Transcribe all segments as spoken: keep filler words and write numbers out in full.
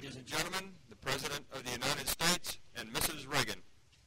Ladies and gentlemen, the President of the United States and Missus Reagan.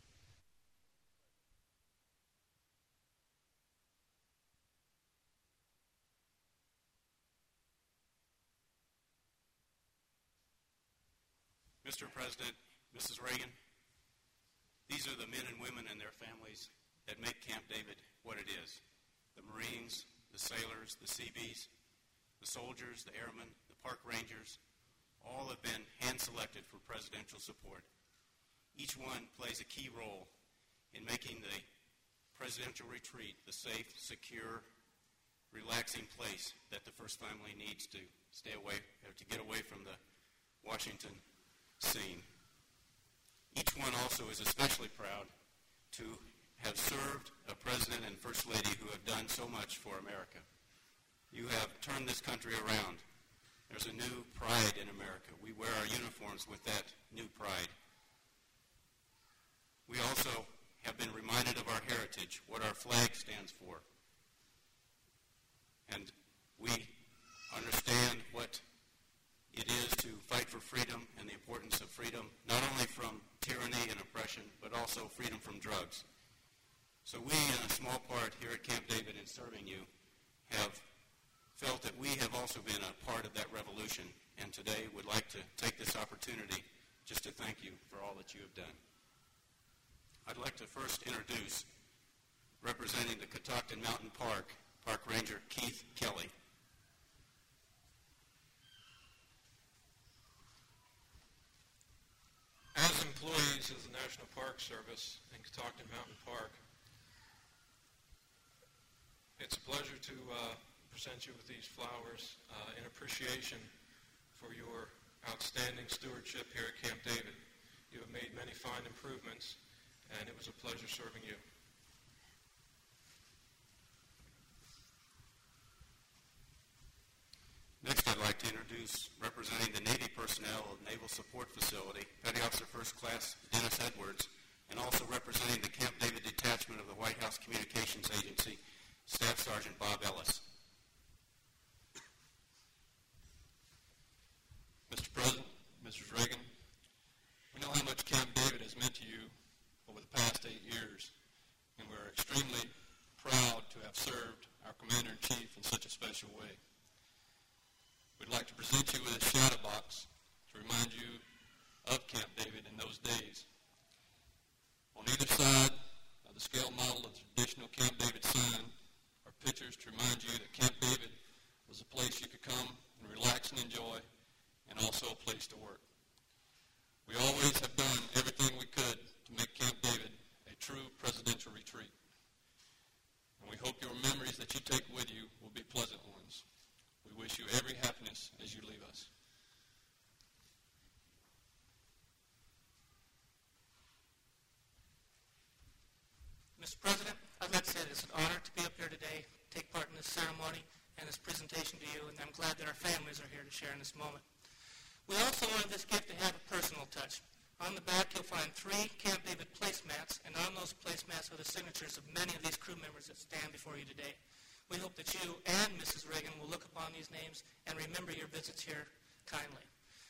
Mister President, Missus Reagan, these are the men and women and their families that make Camp David what it is. The Marines, the sailors, the Seabees, the soldiers, the airmen, the park rangers, all have been hand-selected for presidential support. Each one plays a key role in making the presidential retreat the safe, secure, relaxing place that the First Family needs to stay away, to get away from the Washington scene. Each one also is especially proud to have served a president and first lady who have done so much for America. You have turned this country around. There's a new pride in America. We wear our uniforms with that new pride. We also have been reminded of our heritage, what our flag stands for. And we understand what it is to fight for freedom and the importance of freedom, not only from tyranny and oppression, but also freedom from drugs. So we, in a small part here at Camp David in serving you, have felt that we have also been a part of that revolution, and today would like to take this opportunity just to thank you for all that you have done. I'd like to first introduce, representing the Catoctin Mountain Park, Park Ranger Keith Kelly. As employees of the National Park Service and Catoctin Mountain Park, it's a pleasure to uh, present you with these flowers uh, in appreciation for your outstanding stewardship here at Camp David. You have made many fine improvements, and it was a pleasure serving you. Next, I'd like to introduce, representing the Navy personnel of Naval Support Facility, Petty Officer First Class Dennis Edwards, and also representing the Camp David Detachment of the White House Communications Agency, Staff Sergeant Bob Ellis. Mister President, Missus Reagan, we know how much Camp David has meant to you over the past eight years, and we're extremely proud to have served our Commander-in-Chief in such a special way. We'd like to present you with a shadow box to remind you of Camp David in those days. On either side of the scale model of the traditional Camp David sign are pictures to remind you that Camp David was a place you could come and relax and enjoy, and also a place to work. We always have done everything we could to make Camp David a true presidential retreat. And we hope your memories that you take with you will be pleasant ones. We wish you every happiness as you leave us. Mister President, I'd like to say that it's an honor to be up here today, take part in this ceremony and this presentation to you, and I'm glad that our families are here to share in this moment. We also wanted this gift to have a personal touch. On the back, you'll find three Camp David placemats, and on those placemats are the signatures of many of these crew members that stand before you today. We hope that you and Missus Reagan will look upon these names and remember your visits here kindly.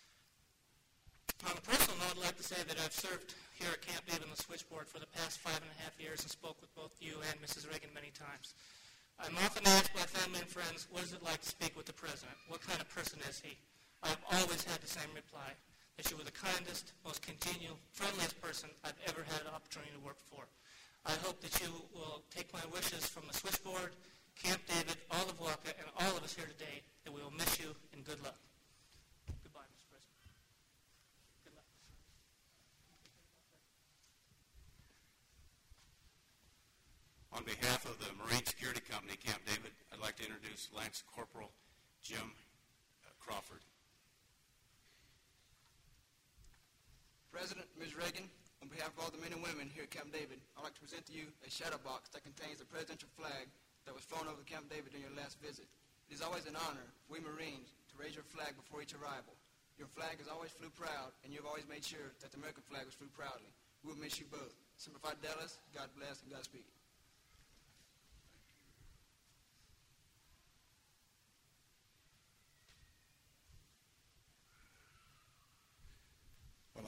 On a personal note, I'd like to say that I've served here at Camp David on the switchboard for the past five and a half years and spoke with both you and Missus Reagan many times. I'm often asked by family and friends, what is it like to speak with the President? What kind of person is he? I've always had the same reply, that you were the kindest, most congenial, friendliest person I've ever had an opportunity to work for. I hope that you will take my wishes from the switchboard, Camp David, all of Waka, and all of us here today, that we will miss you, and good luck. Goodbye, Mister President. Good luck. On behalf of the Marine Security Company, Camp David, I'd like to introduce Lance Corporal Jim uh, Crawford. President, Miz Reagan, on behalf of all the men and women here at Camp David, I'd like to present to you a shadow box that contains the presidential flag that was flown over Camp David during your last visit. It is always an honor for we Marines to raise your flag before each arrival. Your flag has always flew proud, and you have always made sure that the American flag was flew proudly. We will miss you both. Semper Fidelis, God bless, and Godspeed.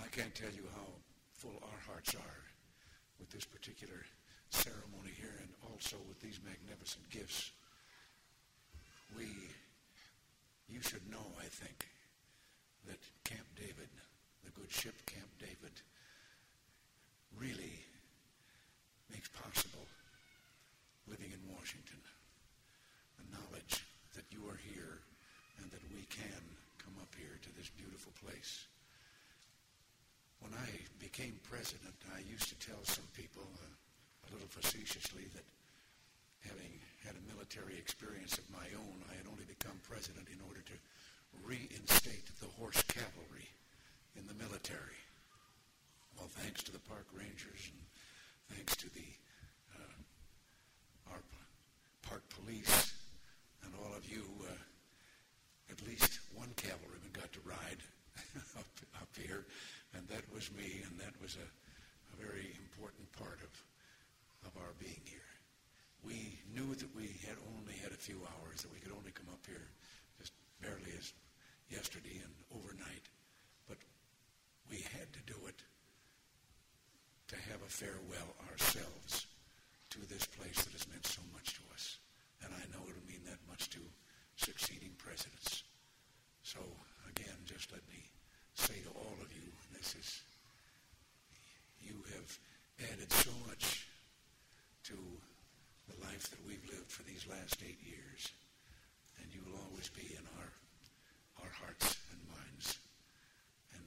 can't tell you how full our hearts are with this particular ceremony here and also with these magnificent gifts. We, you should know, I think, that Camp David, the good ship Camp David, really makes possible living in Washington. The knowledge that you are here and that we can come up here to this beautiful place. When I became president, I used to tell some people, uh, a little facetiously, that having had a military experience of my own, I had only become president in order to reinstate the horse cavalry in the military. Well, thanks to the park rangers and thanks to the uh, our park police and all of you, uh, at least one cavalryman got to ride up, up here, and that was me, and that was a, a very important part of, of our being here. We knew that we had only had a few hours, that we could only come up here just barely as yesterday and overnight, but we had to do it to have a farewell ourselves to this place that has meant so much to us. And I know it'll mean that much to succeeding presidents. So, again, just let me say to all of you, this is, you have added so much to the life that we've lived for these last eight years, and you will always be in our, our hearts and minds. And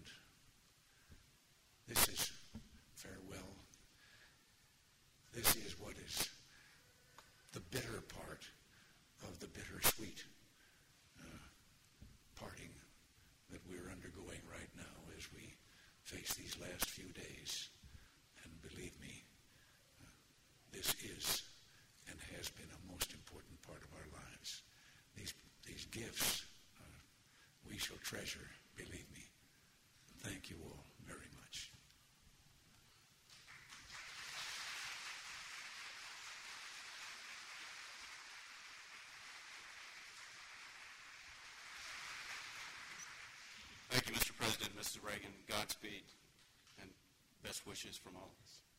this is farewell. This is what is the bitter part of the bittersweet uh, parting that we're undergoing right now as we face these last few days. And believe me, uh, this is and has been a most important part of our lives. These, these gifts uh, we shall treasure, believe me. Thank you all very much. Thank you, Mister President, Missus Reagan. Godspeed, and best wishes from all of us.